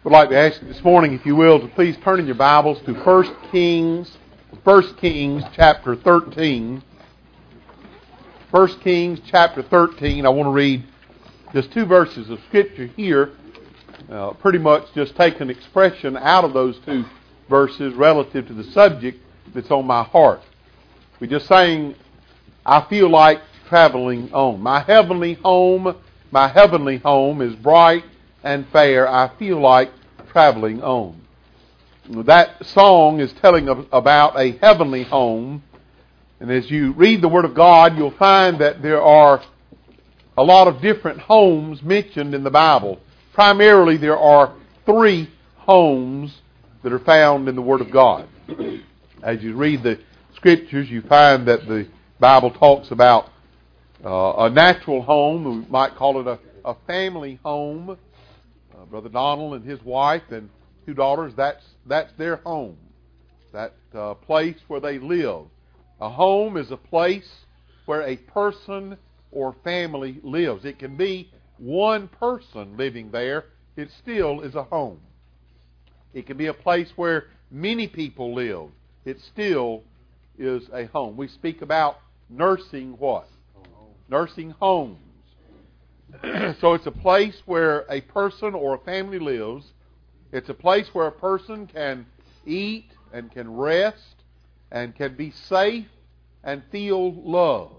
I'd like to ask you this morning, if you will, to please turn in your Bibles to 1 Kings chapter 13. 1 Kings chapter 13. I want to read just two verses of Scripture here, pretty much just take an expression out of those two verses relative to the subject that's on my heart. We just sang, I feel like traveling on. My heavenly home is bright and fair. I feel like traveling on. That song is telling about a heavenly home. And as you read the Word of God, you'll find that there are a lot of different homes mentioned in the Bible. Primarily, there are three homes that are found in the Word of God. As you read the Scriptures, you find that the Bible talks about a natural home. We might call it a family home. Brother Donald and his wife and two daughters, that's their home. That place where they live. A home is a place where a person or family lives. It can be one person living there. It still is a home. It can be a place where many people live. It still is a home. We speak about nursing what? Nursing homes. So it's a place where a person or a family lives. It's a place where a person can eat and can rest and can be safe and feel loved.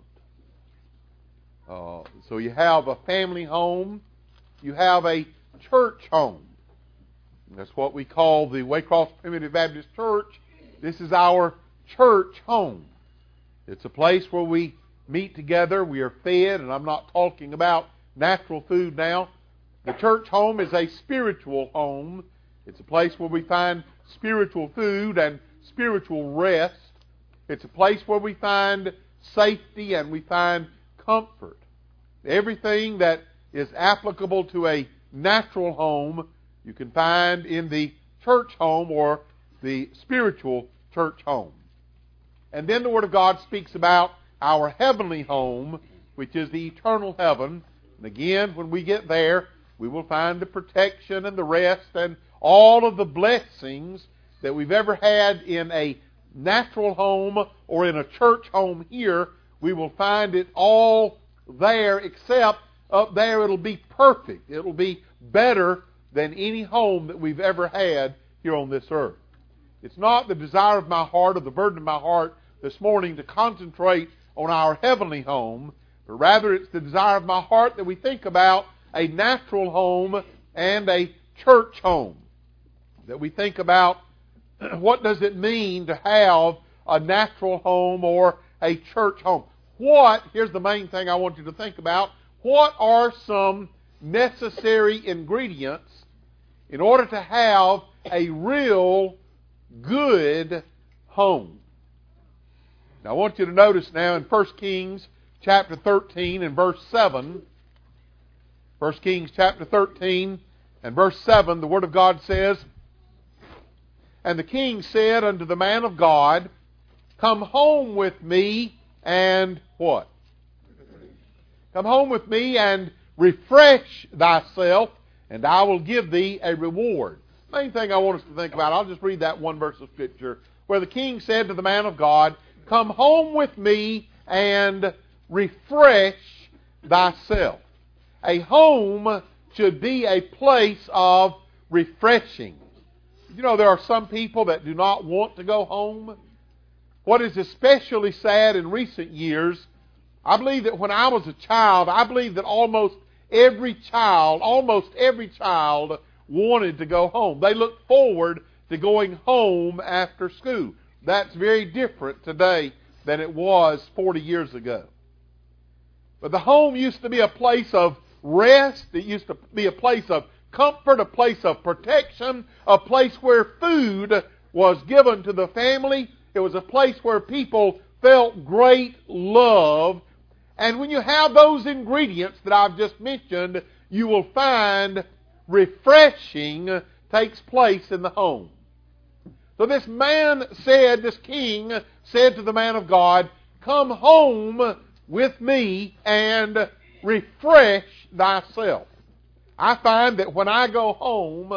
So you have a family home. You have a church home. And that's what we call the Waycross Primitive Baptist Church. This is our church home. It's a place where we meet together. We are fed, and I'm not talking about natural food now. The church home is a spiritual home. It's a place where we find spiritual food and spiritual rest. It's a place where we find safety and we find comfort. Everything that is applicable to a natural home, you can find in the church home or the spiritual church home. And then the Word of God speaks about our heavenly home, which is the eternal heaven. And again, when we get there, we will find the protection and the rest and all of the blessings that we've ever had in a natural home or in a church home here. We will find it all there, except up there it'll be perfect. It'll be better than any home that we've ever had here on this earth. It's not the desire of my heart or the burden of my heart this morning to concentrate on our heavenly home, but rather it's the desire of my heart that we think about a natural home and a church home. That we think about what does it mean to have a natural home or a church home. Here's the main thing I want you to think about. What are some necessary ingredients in order to have a real good home? Now I want you to notice now in 1 Kings chapter 13 and verse 7. 1 Kings chapter 13 and verse 7, the Word of God says, And the king said unto the man of God, Come home with me and what? Come home with me and refresh thyself, and I will give thee a reward. Main thing I want us to think about, I'll just read that one verse of Scripture, where the king said to the man of God, Come home with me and refresh thyself. A home should be a place of refreshing. You know, there are some people that do not want to go home. What is especially sad in recent years, I believe that when I was a child, I believe that almost every child wanted to go home. They looked forward to going home after school. That's very different today than it was 40 years ago. But the home used to be a place of rest. It used to be a place of comfort, a place of protection, a place where food was given to the family. It was a place where people felt great love. And when you have those ingredients that I've just mentioned, you will find refreshing takes place in the home. So this king said to the man of God, Come home with me and refresh thyself. I find that when I go home,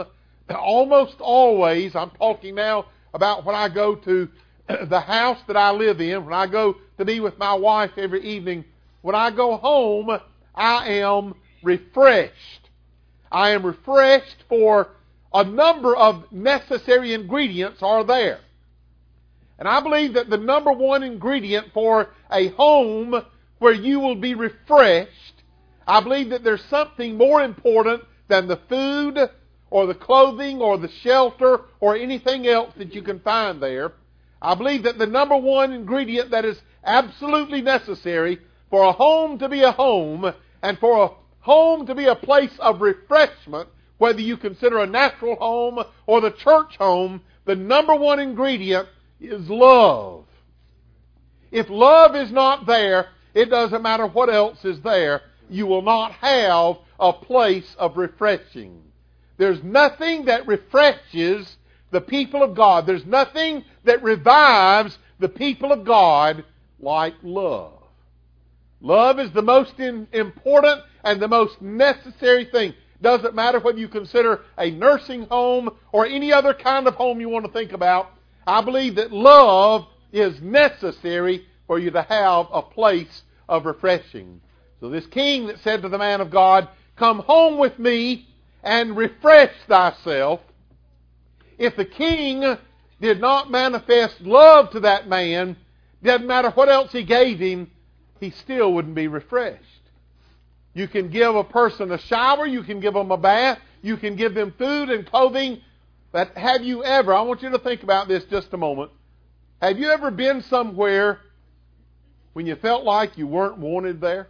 almost always, I'm talking now about when I go to the house that I live in, when I go to be with my wife every evening, when I go home, I am refreshed. I am refreshed for a number of necessary ingredients are there. And I believe that the number one ingredient for a home where you will be refreshed, I believe that there's something more important than the food or the clothing or the shelter or anything else that you can find there. I believe that the number one ingredient that is absolutely necessary for a home to be a home and for a home to be a place of refreshment, whether you consider a natural home or the church home, the number one ingredient is love. If love is not there, it doesn't matter what else is there. You will not have a place of refreshing. There's nothing that refreshes the people of God. There's nothing that revives the people of God like love. Love is the most important and the most necessary thing. Doesn't matter whether you consider a nursing home or any other kind of home you want to think about. I believe that love is necessary for you to have a place of refreshing. So this king that said to the man of God, "Come home with me and refresh thyself." If the king did not manifest love to that man, doesn't matter what else he gave him, he still wouldn't be refreshed. You can give a person a shower, you can give them a bath, you can give them food and clothing, but have you ever, I want you to think about this just a moment, have you ever been somewhere when you felt like you weren't wanted there?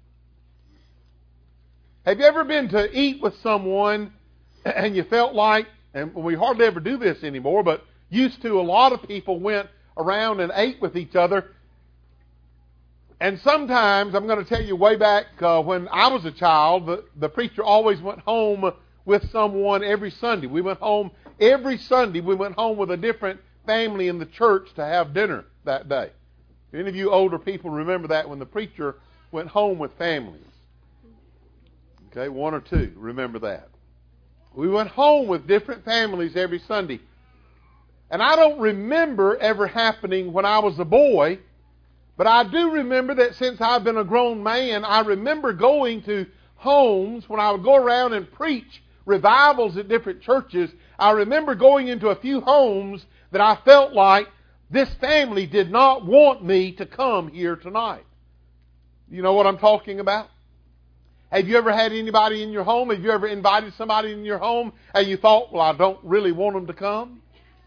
Have you ever been to eat with someone and you felt like, and we hardly ever do this anymore, but used to, a lot of people went around and ate with each other. And sometimes, I'm going to tell you way back when I was a child, the preacher always went home with someone every Sunday. We went home every Sunday. We went home with a different family in the church to have dinner that day. If any of you older people remember that, when the preacher went home with families. Okay, one or two remember that. We went home with different families every Sunday. And I don't remember ever happening when I was a boy, but I do remember that since I've been a grown man, I remember going to homes when I would go around and preach revivals at different churches. I remember going into a few homes that I felt like this family did not want me to come here tonight. You know what I'm talking about? Have you ever had anybody in your home? Have you ever invited somebody in your home and you thought, well, I don't really want them to come?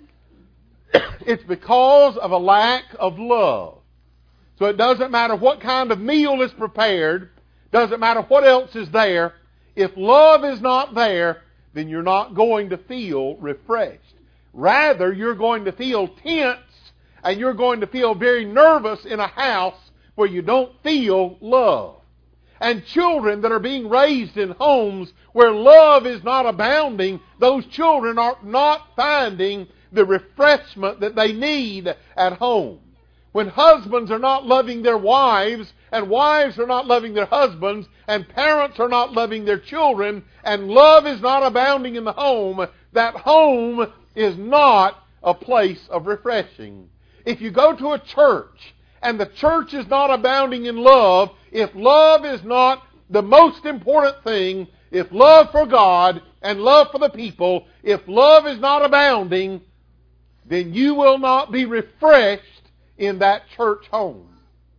It's because of a lack of love. So it doesn't matter what kind of meal is prepared, doesn't matter what else is there. If love is not there, then you're not going to feel refreshed. Rather, you're going to feel tense and you're going to feel very nervous in a house where you don't feel love. And children that are being raised in homes where love is not abounding, those children are not finding the refreshment that they need at home. When husbands are not loving their wives, and wives are not loving their husbands, and parents are not loving their children, and love is not abounding in the home, that home is not a place of refreshing. If you go to a church, and the church is not abounding in love, if love is not the most important thing, if love for God and love for the people, if love is not abounding, then you will not be refreshed in that church home.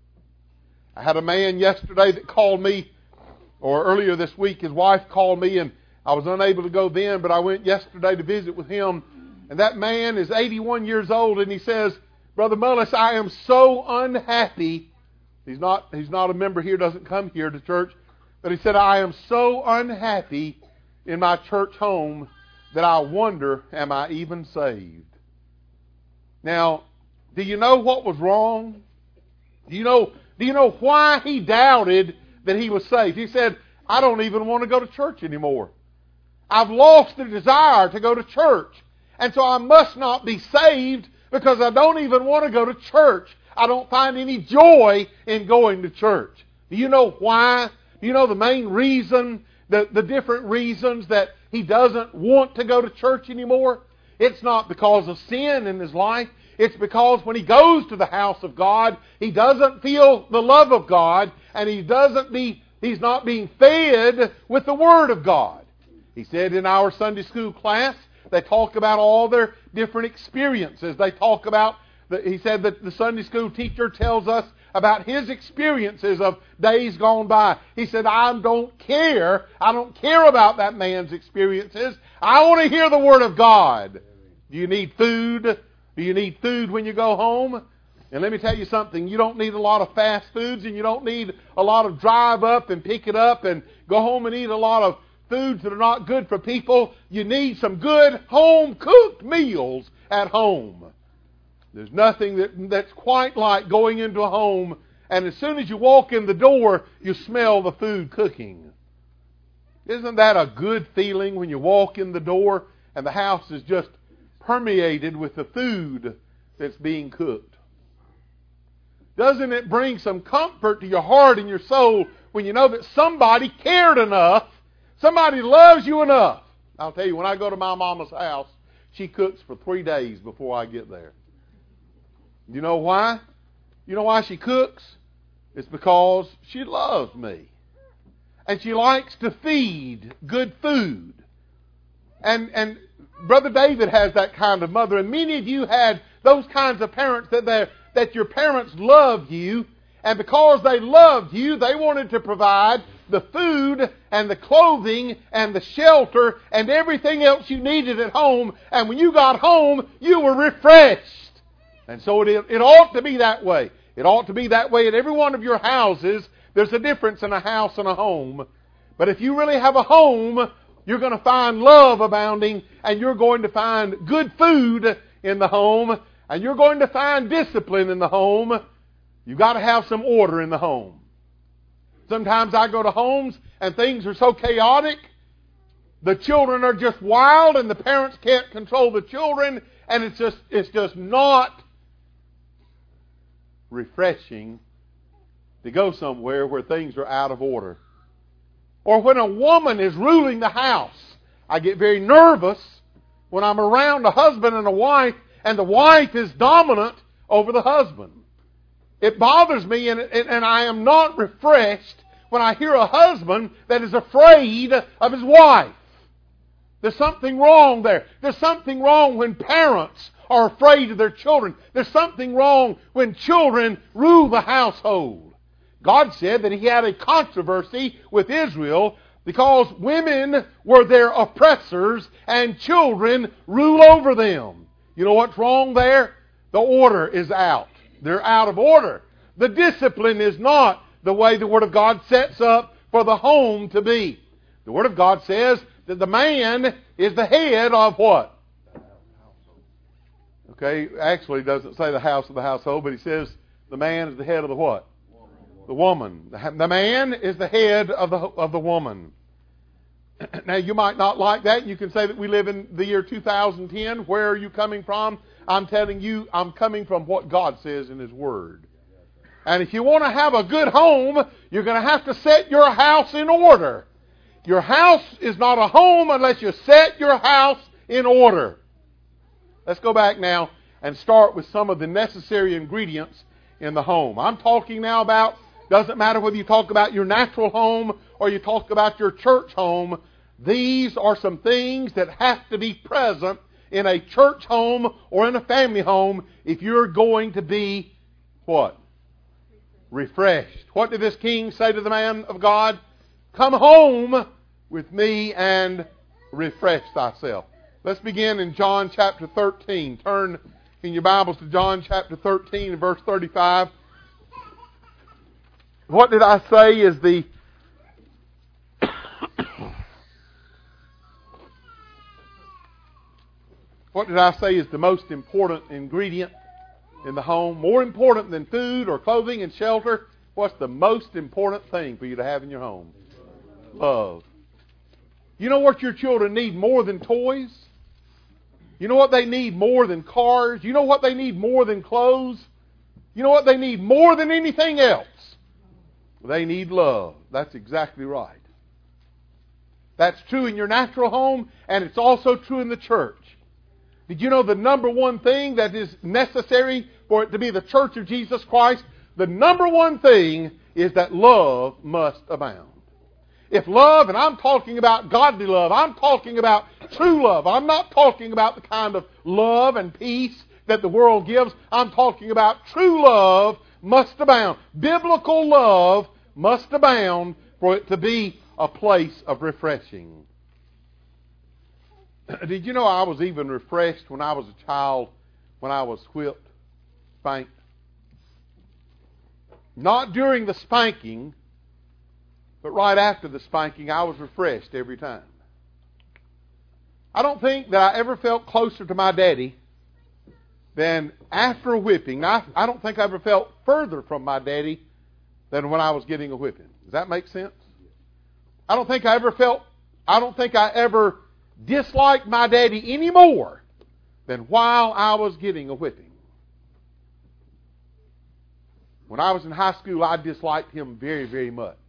I had a man yesterday that called me, or earlier this week, his wife called me, and I was unable to go then, but I went yesterday to visit with him. And that man is 81 years old, and he says, "Brother Mullis, I am so unhappy." He's not a member here, doesn't come here to church. But he said, "I am so unhappy in my church home that I wonder, am I even saved?" Now, do you know what was wrong? Do you know why he doubted that he was saved? He said, "I don't even want to go to church anymore. I've lost the desire to go to church. And so I must not be saved because I don't even want to go to church. I don't find any joy in going to church." Do you know why? Do you know the main reason, the different reasons that he doesn't want to go to church anymore, it's not because of sin in his life. It's because when he goes to the house of God, he doesn't feel the love of God, and he's not being fed with the Word of God. He said in our Sunday school class, they talk about all their different experiences. They talk about, he said that the Sunday school teacher tells us about his experiences of days gone by. He said, I don't care about that man's experiences. I want to hear the Word of God. Do you need food? Do you need food when you go home? And let me tell you something. You don't need a lot of fast foods, and you don't need a lot of drive up and pick it up and go home and eat a lot of foods that are not good for people. You need some good home-cooked meals at home. There's nothing that's quite like going into a home, and as soon as you walk in the door, you smell the food cooking. Isn't that a good feeling when you walk in the door and the house is just permeated with the food that's being cooked? Doesn't it bring some comfort to your heart and your soul when you know that somebody cared enough, somebody loves you enough? I'll tell you, when I go to my mama's house, she cooks for 3 days before I get there. You know why? You know why she cooks? It's because she loves me. And she likes to feed good food. And Brother David has that kind of mother, and many of you had those kinds of parents that your parents loved you, and because they loved you, they wanted to provide the food and the clothing and the shelter and everything else you needed at home, and when you got home, you were refreshed. And so it ought to be that way. It ought to be that way at every one of your houses. There's a difference in a house and a home. But if you really have a home, you're going to find love abounding, and you're going to find good food in the home, and you're going to find discipline in the home. You've got to have some order in the home. Sometimes I go to homes and things are so chaotic. The children are just wild, and the parents can't control the children, and it's just not refreshing to go somewhere where things are out of order. Or when a woman is ruling the house, I get very nervous when I'm around a husband and a wife, and the wife is dominant over the husband. It bothers me, and I am not refreshed when I hear a husband that is afraid of his wife. There's something wrong there. There's something wrong when parents are afraid of their children. There's something wrong when children rule the household. God said that He had a controversy with Israel because women were their oppressors and children rule over them. You know what's wrong there? The order is out. They're out of order. The discipline is not the way the Word of God sets up for the home to be. The Word of God says that the man is the head of what? Okay, actually it doesn't say the house of the household, but He says the man is the head of the what? The woman. The man is the head of the woman. Now, you might not like that. You can say that we live in the year 2010. Where are you coming from? I'm telling you, I'm coming from what God says in His Word. And if you want to have a good home, you're going to have to set your house in order. Your house is not a home unless you set your house in order. Let's go back now and start with some of the necessary ingredients in the home. I'm talking now about, doesn't matter whether you talk about your natural home or you talk about your church home, these are some things that have to be present in a church home or in a family home if you're going to be, what? Refreshed. What did this king say to the man of God? Come home with me and refresh thyself. Let's begin in John chapter 13. Turn in your Bibles to John chapter 13 and verse 35. What did I say is the what did I say is the most important ingredient in the home? More important than food or clothing and shelter. What's the most important thing for you to have in your home? Love. You know what your children need more than toys? You know what they need more than cars? You know what they need more than clothes? You know what they need more than anything else? They need love. That's exactly right. That's true in your natural home, and it's also true in the church. Did you know the number one thing that is necessary for it to be the church of Jesus Christ? The number one thing is that love must abound. If love, and I'm talking about godly love, I'm talking about true love. I'm not talking about the kind of love and peace that the world gives. I'm talking about true love must abound. Biblical love must abound for it to be a place of refreshing. Did you know I was even refreshed when I was a child, when I was whipped, spanked? Not during the spanking, but right after the spanking, I was refreshed every time. I don't think that I ever felt closer to my daddy than after a whipping. I don't think I ever felt further from my daddy than when I was getting a whipping. Does that make sense? I don't think I ever disliked my daddy any more than while I was getting a whipping. When I was in high school, I disliked him very, very much.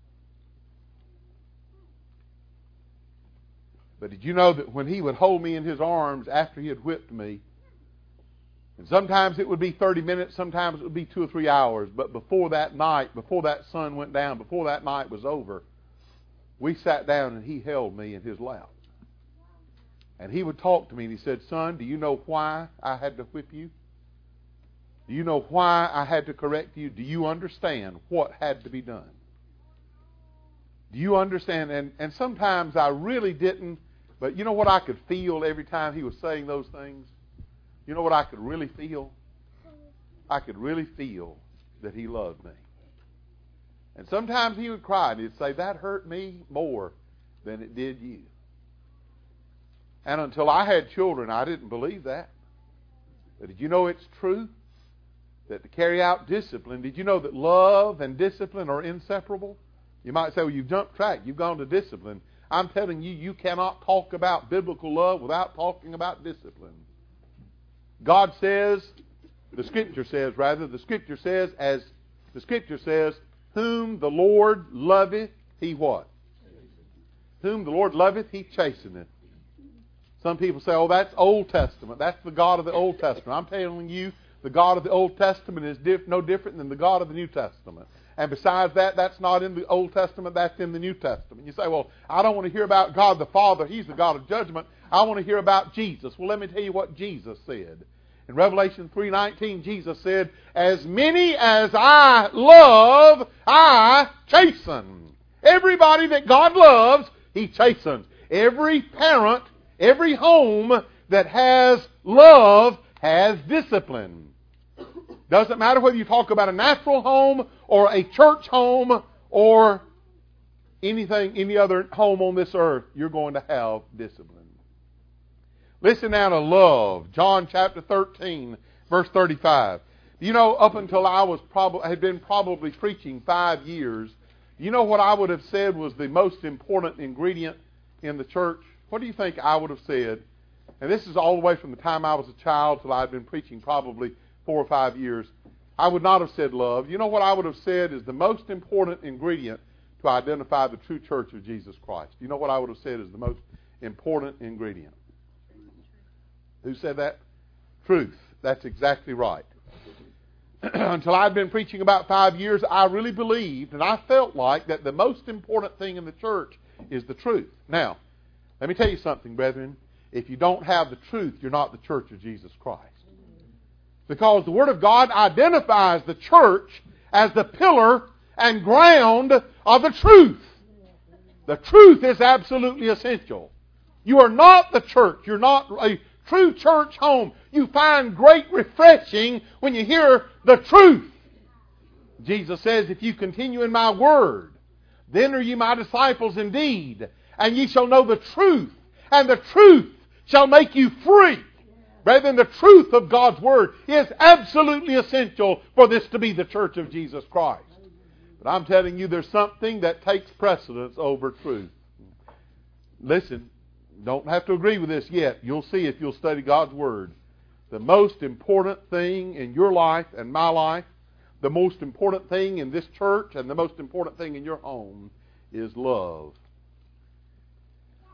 But did you know that when he would hold me in his arms after he had whipped me, and sometimes it would be 30 minutes, sometimes it would be 2 or 3 hours, but before that night, before that sun went down, before that night was over, we sat down and he held me in his lap. And he would talk to me and he said, "Son, do you know why I had to whip you? Do you know why I had to correct you? Do you understand what had to be done? Do you understand?" And sometimes I really didn't, but you know what I could feel every time he was saying those things? You know what I could really feel? I could really feel that he loved me. And sometimes he would cry and he'd say, "That hurt me more than it did you." And until I had children, I didn't believe that. But did you know it's true? That to carry out discipline, did you know that love and discipline are inseparable? You might say, "Well, you've jumped track. You've gone to discipline." I'm telling you, you cannot talk about biblical love without talking about discipline. God says, the Scripture says, as the Scripture says, "Whom the Lord loveth, He" what? "Whom the Lord loveth, He chasteneth." Some people say, "Oh, that's Old Testament. That's the God of the Old Testament." I'm telling you, the God of the Old Testament is no different than the God of the New Testament. And besides that, that's not in the Old Testament, that's in the New Testament. You say, "Well, I don't want to hear about God the Father. He's the God of judgment. I want to hear about Jesus." Well, let me tell you what Jesus said. In Revelation 3:19, Jesus said, "As many as I love, I chasten." Everybody that God loves, He chastens. Every parent, every home that has love has discipline. Doesn't matter whether you talk about a natural home or a church home or any other home on this earth, you're going to have discipline. Listen now to love. John chapter 13, verse 35. You know, up until I had been probably preaching 5 years, you know what I would have said was the most important ingredient in the church? What do you think I would have said? And this is all the way from the time I was a child till I had been preaching probably 4 or 5 years. I would not have said love. You know what I would have said is the most important ingredient to identify the true church of Jesus Christ? You know what I would have said is the most important ingredient? Who said that? Truth. That's exactly right. Until I'd been preaching about 5 years, I really believed and I felt like that the most important thing in the church is the truth. Now, let me tell you something, brethren. If you don't have the truth, you're not the church of Jesus Christ. Because the Word of God identifies the church as the pillar and ground of the truth. The truth is absolutely essential. You are not the church. You're not a true church home. You find great refreshing when you hear the truth. Jesus says, "If you continue in my word, then are ye my disciples indeed, and ye shall know the truth, and the truth shall make you free." Brethren, the truth of God's Word is absolutely essential for this to be the church of Jesus Christ. But I'm telling you, there's something that takes precedence over truth. Listen, don't have to agree with this yet. You'll see if you'll study God's Word. The most important thing in your life and my life, the most important thing in this church, and the most important thing in your home is love.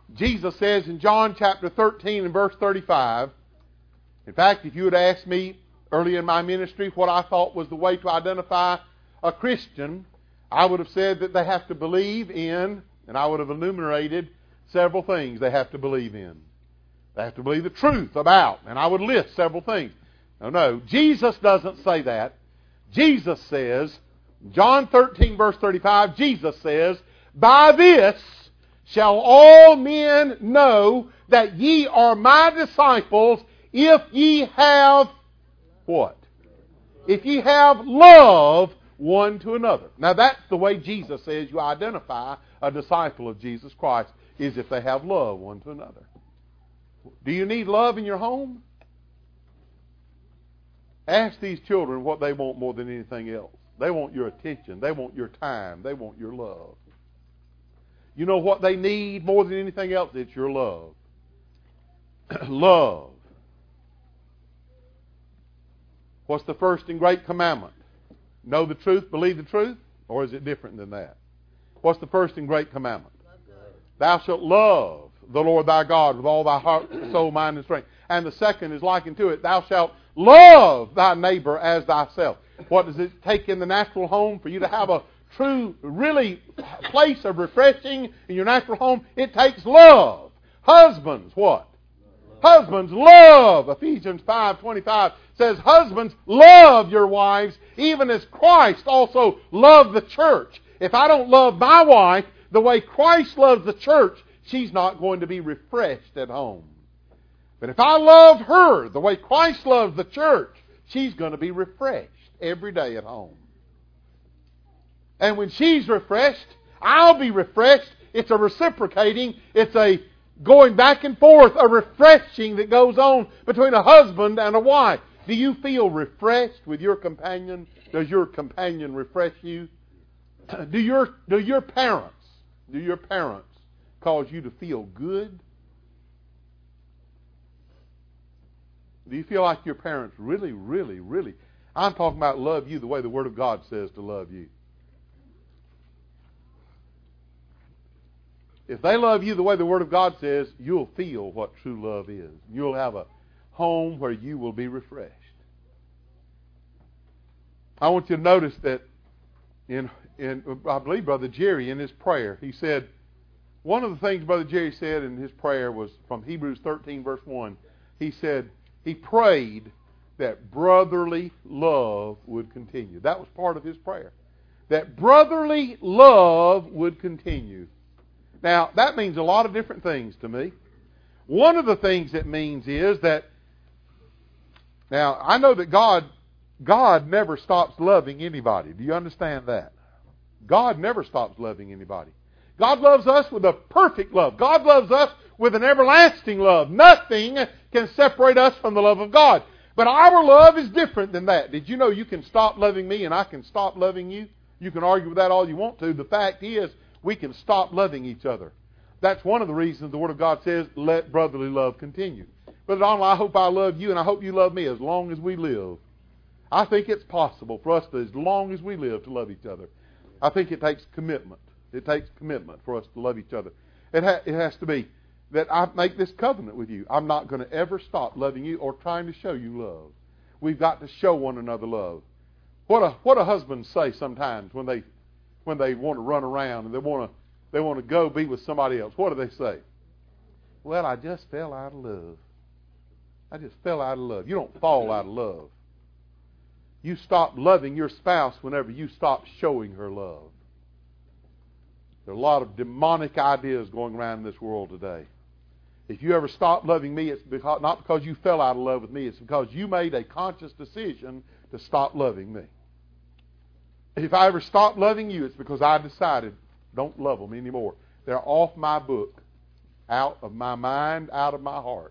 Jesus says in John chapter 13 and verse 35, in fact, if you had asked me early in my ministry what I thought was the way to identify a Christian, I would have said that they have to believe in, and I would have enumerated several things they have to believe in. They have to believe the truth about, and I would list several things. No, Jesus doesn't say that. Jesus says, John 13 verse 35, Jesus says, by this shall all men know that ye are my disciples, if ye have what? If ye have love one to another. Now that's the way Jesus says you identify a disciple of Jesus Christ, is if they have love one to another. Do you need love in your home? Ask these children what they want more than anything else. They want your attention. They want your time. They want your love. You know what they need more than anything else? It's your love. Love. What's the first and great commandment? Know the truth, believe the truth? Or is it different than that? What's the first and great commandment? Thou shalt love the Lord thy God with all thy heart, soul, mind, and strength. And the second is likened to it. Thou shalt love thy neighbor as thyself. What does it take in the natural home for you to have a true, really place of refreshing in your natural home? It takes love. Husbands, what? Husbands, love. Ephesians 5:25 says, husbands, love your wives, even as Christ also loved the church. If I don't love my wife the way Christ loves the church, she's not going to be refreshed at home. But if I love her the way Christ loves the church, she's going to be refreshed every day at home. And when she's refreshed, I'll be refreshed. It's a reciprocating, it's a going back and forth, a refreshing that goes on between a husband and a wife. Do you feel refreshed with your companion? Does your companion refresh you? Do your parents cause you to feel good? Do you feel like your parents really, really, really, I'm talking about love you the way the Word of God says to love you. If they love you the way the Word of God says, you'll feel what true love is. You'll have a home where you will be refreshed. I want you to notice that in I believe Brother Jerry in his prayer, he said, one of the things Brother Jerry said in his prayer was from Hebrews 13 verse 1. He said he prayed that brotherly love would continue. That was part of his prayer. That brotherly love would continue. Now, that means a lot of different things to me. One of the things it means is that, now, I know that God never stops loving anybody. Do you understand that? God never stops loving anybody. God loves us with a perfect love. God loves us with an everlasting love. Nothing can separate us from the love of God. But our love is different than that. Did you know you can stop loving me and I can stop loving you? You can argue with that all you want to. The fact is, we can stop loving each other. That's one of the reasons the Word of God says, let brotherly love continue. Brother Donald, I hope I love you and I hope you love me as long as we live. I think it's possible for us to, as long as we live, to love each other. I think it takes commitment. It takes commitment for us to love each other. It has to be that I make this covenant with you. I'm not going to ever stop loving you or trying to show you love. We've got to show one another love. What a husband say sometimes when they want to run around and they want to go be with somebody else. What do they say? Well, I just fell out of love. I just fell out of love. You don't fall out of love. You stop loving your spouse whenever you stop showing her love. There are a lot of demonic ideas going around in this world today. If you ever stop loving me, it's not because you fell out of love with me. It's because you made a conscious decision to stop loving me. If I ever stop loving you, it's because I decided don't love them anymore. They're off my book, out of my mind, out of my heart.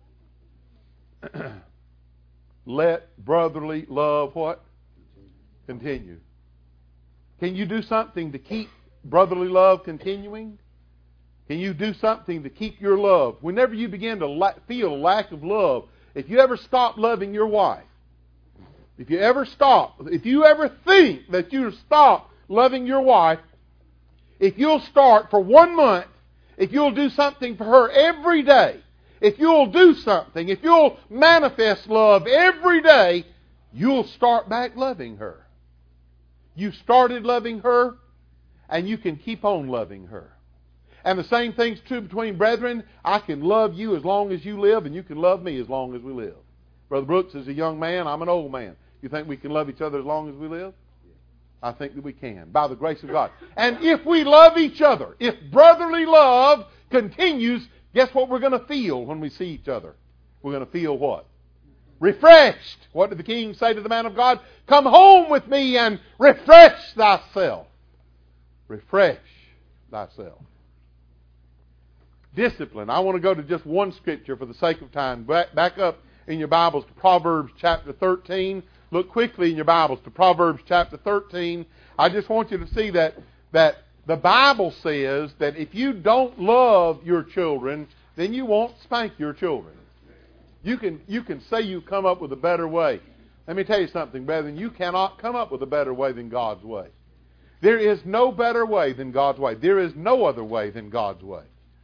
Let brotherly love what? Continue. Can you do something to keep brotherly love continuing? Can you do something to keep your love? Whenever you begin to feel a lack of love, if you ever stop loving your wife, if you ever think that you stop loving your wife, if you'll start for 1 month if you'll do something for her every day, if you'll do something, if you'll manifest love every day, you'll start back loving her. You started loving her, and you can keep on loving her. And the same thing's true between brethren. I can love you as long as you live, and you can love me as long as we live. Brother Brooks is a young man, I'm an old man. You think we can love each other as long as we live? I think that we can, by the grace of God. And if we love each other, if brotherly love continues, guess what we're going to feel when we see each other? We're going to feel what? Refreshed. What did the king say to the man of God? Come home with me and refresh thyself. Refresh thyself. Discipline. I want to go to just one scripture for the sake of time. Back up in your Bibles to Proverbs chapter 13. Look quickly in your Bibles to Proverbs chapter 13. I just want you to see that the Bible says that if you don't love your children, then you won't spank your children. You can say you come up with a better way. Let me tell you something, brethren. You cannot come up with a better way than God's way. There is no better way than God's way. There is no other way than God's way.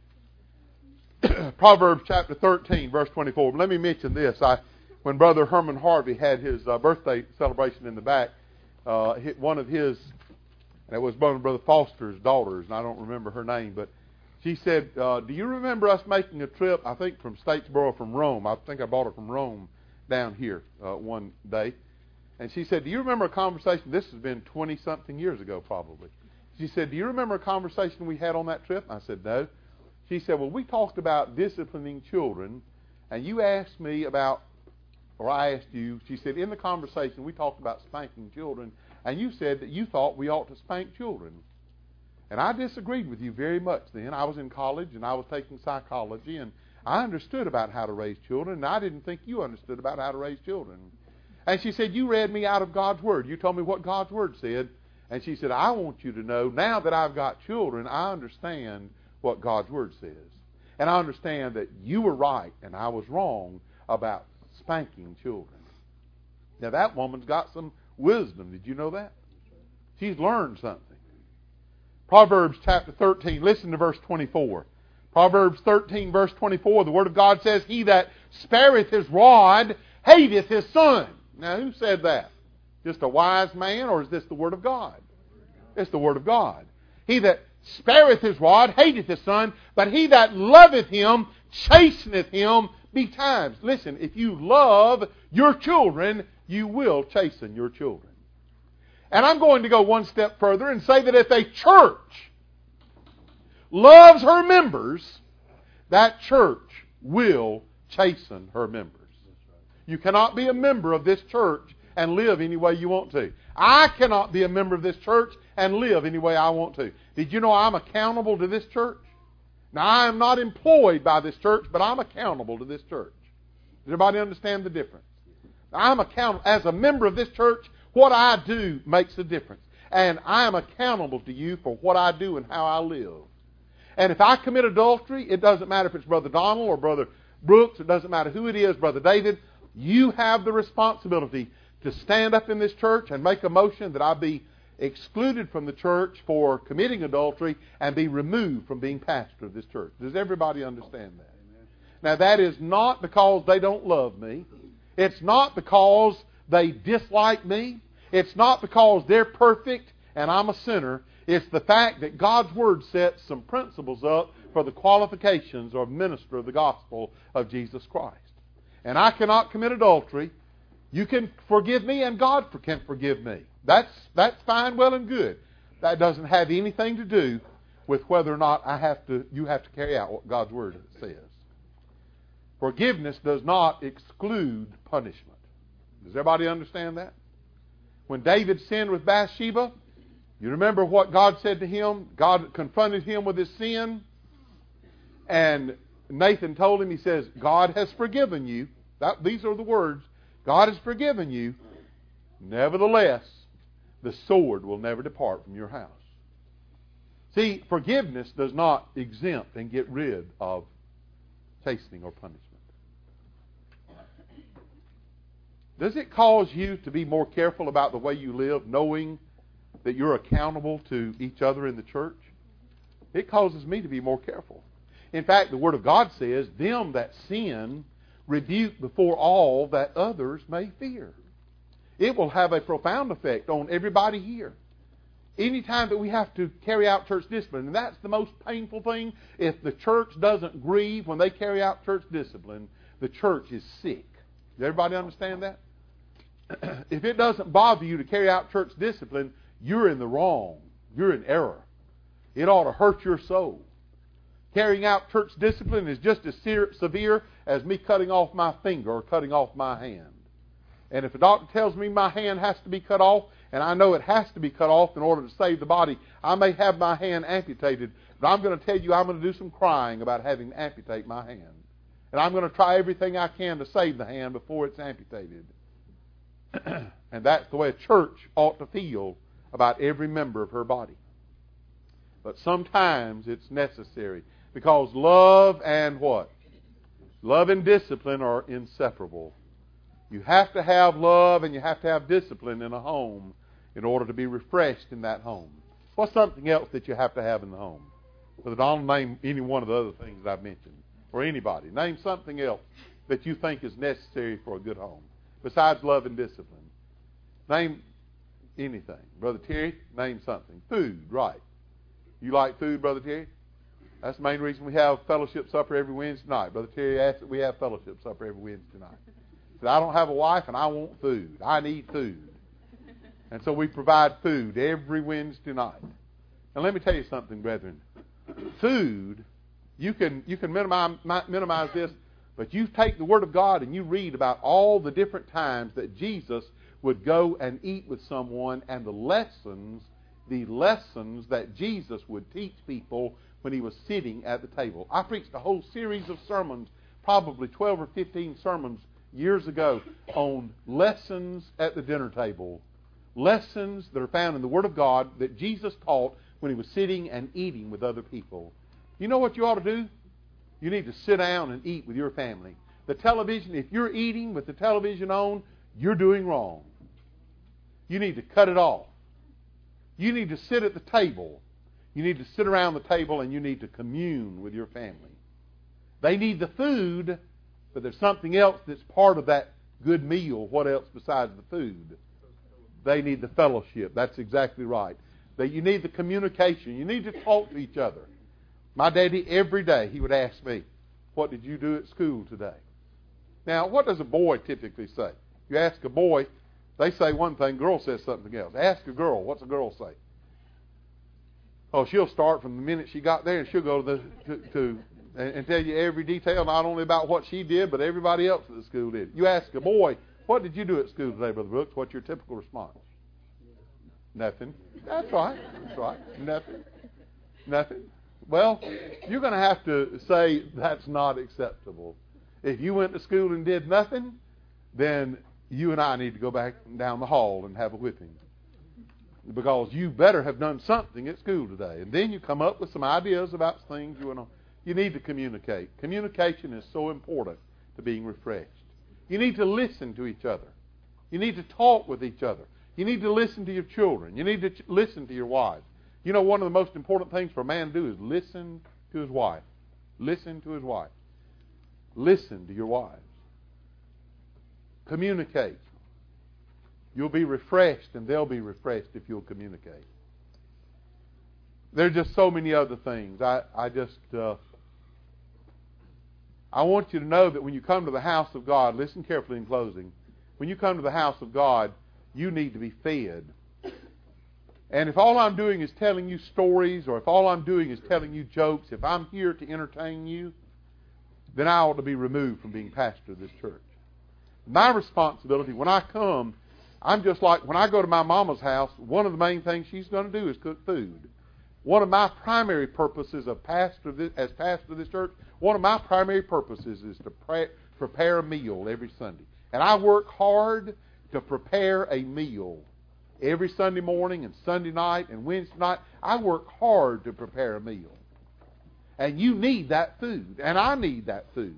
Proverbs chapter 13, verse 24. But let me mention this. When Brother Herman Harvey had his birthday celebration in the back, one of his, and it was one of Brother Foster's daughters, and I don't remember her name, but she said, do you remember us making a trip, I think from Statesboro, from Rome? I think I bought her from Rome down here one day. And she said, do you remember a conversation? This has been 20-something years ago, probably. She said, do you remember a conversation we had on that trip? I said, no. She said, well, we talked about disciplining children, and you asked me about, or I asked you, she said, in the conversation we talked about spanking children, and you said that you thought we ought to spank children. And I disagreed with you very much then. I was in college, and I was taking psychology, and I understood about how to raise children, and I didn't think you understood about how to raise children. And she said, you read me out of God's Word. You told me what God's Word said. And she said, I want you to know, now that I've got children, I understand what God's Word says. And I understand that you were right and I was wrong about spanking children. Now that woman's got some wisdom. Did you know that? She's learned something. Proverbs chapter 13, listen to verse 24. Proverbs 13, verse 24, the Word of God says, he that spareth his rod hateth his son. Now who said that? Just a wise man, or is this the Word of God? It's the Word of God. He that spareth his rod hateth his son, but he that loveth him chasteneth him betimes. Listen, if you love your children, you will chasten your children. And I'm going to go one step further and say that if a church loves her members, that church will chasten her members. You cannot be a member of this church and live any way you want to. I cannot be a member of this church and live any way I want to. Did you know I'm accountable to this church? Now, I am not employed by this church, but I'm accountable to this church. Does everybody understand the difference? I'm accountable. As a member of this church, what I do makes a difference. And I am accountable to you for what I do and how I live. And if I commit adultery, it doesn't matter if it's Brother Donald or Brother Brooks. It doesn't matter who it is, Brother David. You have the responsibility to stand up in this church and make a motion that I be excluded from the church for committing adultery and be removed from being pastor of this church. Does everybody understand that? Amen. Now that is not because they don't love me. It's not because they dislike me. It's not because they're perfect and I'm a sinner. It's the fact that God's Word sets some principles up for the qualifications of minister of the gospel of Jesus Christ. And I cannot commit adultery. You can forgive me and God can forgive me. That's fine, well and good. That doesn't have anything to do with whether or not you have to carry out what God's Word says. Forgiveness does not exclude punishment. Does everybody understand that? When David sinned with Bathsheba, you remember what God said to him? God confronted him with his sin. And Nathan told him, he says, God has forgiven you. These are the words. God has forgiven you. Nevertheless, the sword will never depart from your house. See, forgiveness does not exempt and get rid of chastening or punishment. Does it cause you to be more careful about the way you live, knowing that you're accountable to each other in the church? It causes me to be more careful. In fact, the Word of God says, them that sin rebuke before all that others may fear. It will have a profound effect on everybody here. Anytime that we have to carry out church discipline, and that's the most painful thing, if the church doesn't grieve when they carry out church discipline, the church is sick. Does everybody understand that? If it doesn't bother you to carry out church discipline, you're in the wrong. You're in error. It ought to hurt your soul. Carrying out church discipline is just as severe as me cutting off my finger or cutting off my hand. And if a doctor tells me my hand has to be cut off, and I know it has to be cut off in order to save the body, I may have my hand amputated, but I'm going to tell you I'm going to do some crying about having to amputate my hand. And I'm going to try everything I can to save the hand before it's amputated. And that's the way a church ought to feel about every member of her body. But sometimes it's necessary, because love and what? Love and discipline are inseparable. You have to have love and you have to have discipline in a home in order to be refreshed in that home. What's something else that you have to have in the home? Brother Donald, name any one of the other things that I've mentioned. Or anybody. Name something else that you think is necessary for a good home, besides love and discipline. Name anything. Brother Terry, name something. Food, right. You like food, Brother Terry? That's the main reason we have fellowship supper every Wednesday night. Brother Terry asked that we have fellowship supper every Wednesday night. He said, I don't have a wife and I want food. I need food. And so we provide food every Wednesday night. Now let me tell you something, brethren. Food, you can minimize this, but you take the Word of God and you read about all the different times that Jesus would go and eat with someone, and the lessons that Jesus would teach people when he was sitting at the table. I preached a whole series of sermons, probably 12 or 15 sermons years ago, on lessons at the dinner table. Lessons that are found in the Word of God that Jesus taught when he was sitting and eating with other people. You know what you ought to do? You need to sit down and eat with your family. The television, if you're eating with the television on, you're doing wrong. You need to cut it off. You need to sit at the table. You need to sit around the table and you need to commune with your family. They need the food, but there's something else that's part of that good meal. What else besides the food? They need the fellowship. That's exactly right. That you need the communication. You need to talk to each other. My daddy, every day, he would ask me, what did you do at school today? Now, what does a boy typically say? You ask a boy, they say one thing, girl says something else. Ask a girl, what's a girl say? Oh, she'll start from the minute she got there, and she'll go and tell you every detail, not only about what she did, but everybody else at the school did. You ask a boy, what did you do at school today, Brother Brooks? What's your typical response? Nothing. That's right. That's right. Nothing. Nothing. Well, you're going to have to say that's not acceptable. If you went to school and did nothing, then you and I need to go back down the hall and have a whipping. Because you better have done something at school today. And then you come up with some ideas about things you want to. You need to communicate. Communication is so important to being refreshed. You need to listen to each other. You need to talk with each other. You need to listen to your children. You need to listen to your wife. You know, one of the most important things for a man to do is listen to his wife. Listen to his wife. Listen to your wives. Communicate. You'll be refreshed and they'll be refreshed if you'll communicate. There are just so many other things. I want you to know that when you come to the house of God, listen carefully in closing. When you come to the house of God, you need to be fed. And if all I'm doing is telling you stories, or if all I'm doing is telling you jokes, if I'm here to entertain you, then I ought to be removed from being pastor of this church. My responsibility, when I come, I'm just like when I go to my mama's house, one of the main things she's going to do is cook food. One of my primary purposes as pastor of this church, one of my primary purposes is to prepare a meal every Sunday. And I work hard to prepare a meal. Every Sunday morning and Sunday night and Wednesday night, I work hard to prepare a meal. And you need that food. And I need that food.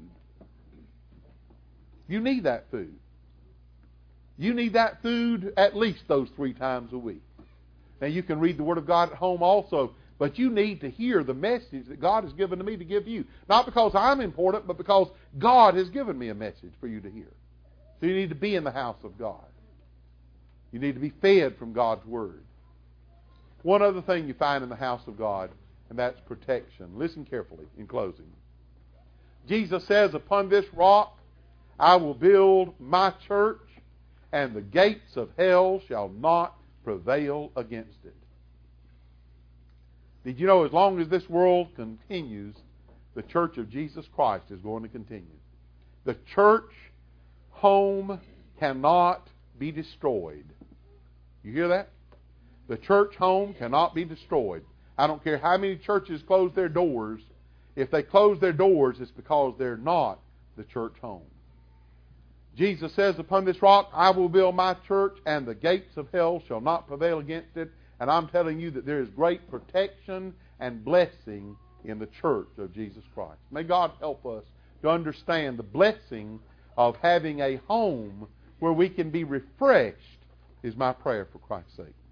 You need that food. You need that food at least those 3 times a week. Now, you can read the Word of God at home also, But you need to hear the message that God has given to me to give you. Not because I'm important, but because God has given me a message for you to hear. So you need to be in the house of God. You need to be fed from God's Word. One other thing you find in the house of God, and that's protection. Listen carefully in closing. Jesus says, upon this rock I will build my church, and the gates of hell shall not prevail against it. Did you know as long as this world continues, the church of Jesus Christ is going to continue? The church home cannot be destroyed. You hear that? The church home cannot be destroyed. I don't care how many churches close their doors. If they close their doors, it's because they're not the church home. Jesus says, upon this rock I will build my church, and the gates of hell shall not prevail against it. And I'm telling you that there is great protection and blessing in the church of Jesus Christ. May God help us to understand the blessing of having a home where we can be refreshed, is my prayer for Christ's sake.